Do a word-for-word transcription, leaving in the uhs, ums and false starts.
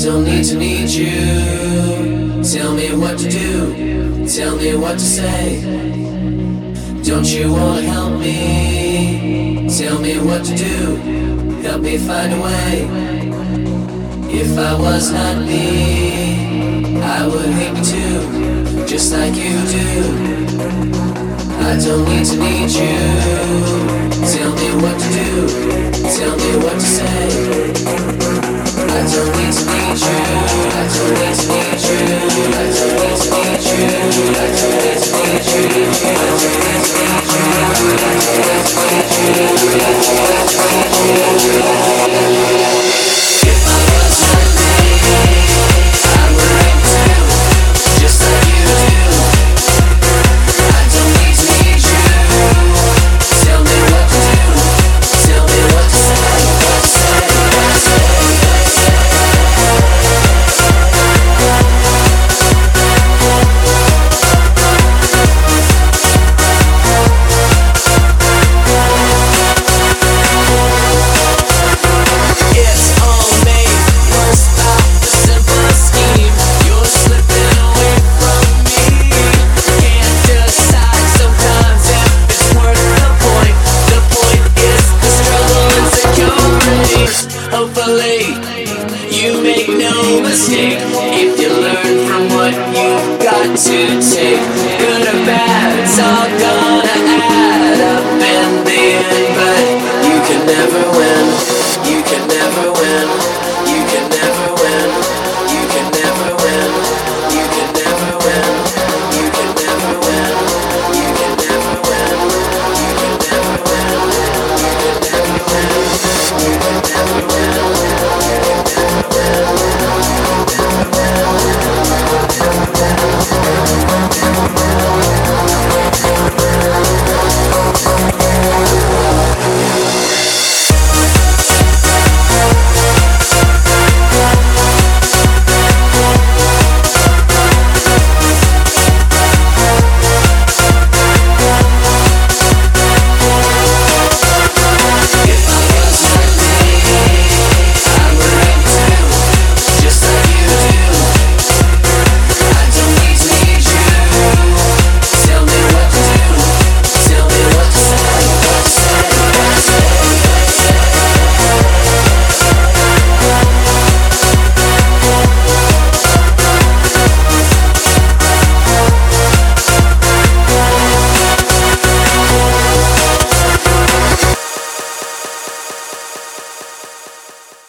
don't need to need you. Tell me what to do, tell me what to say. Don't you wanna help me? Tell me what to do, help me find a way. If I was not me, I would hate me too, just like you do. I don't need to need you. Tell me what to do, tell me what to say. I don't need to need you. I don't need to need you. I don't need to need you. I don't need to need you. I don't need to need you. I don't need to need you. If I was not me, I would hate too, just like you do. I don't need to need you. Tell me what to do. Tell me what to say. What to say. What to say. Hopefully, you make no mistake if you learn from what you've got to take. Good or bad, it's all gonna add up in the end. But you can never win, you can never win.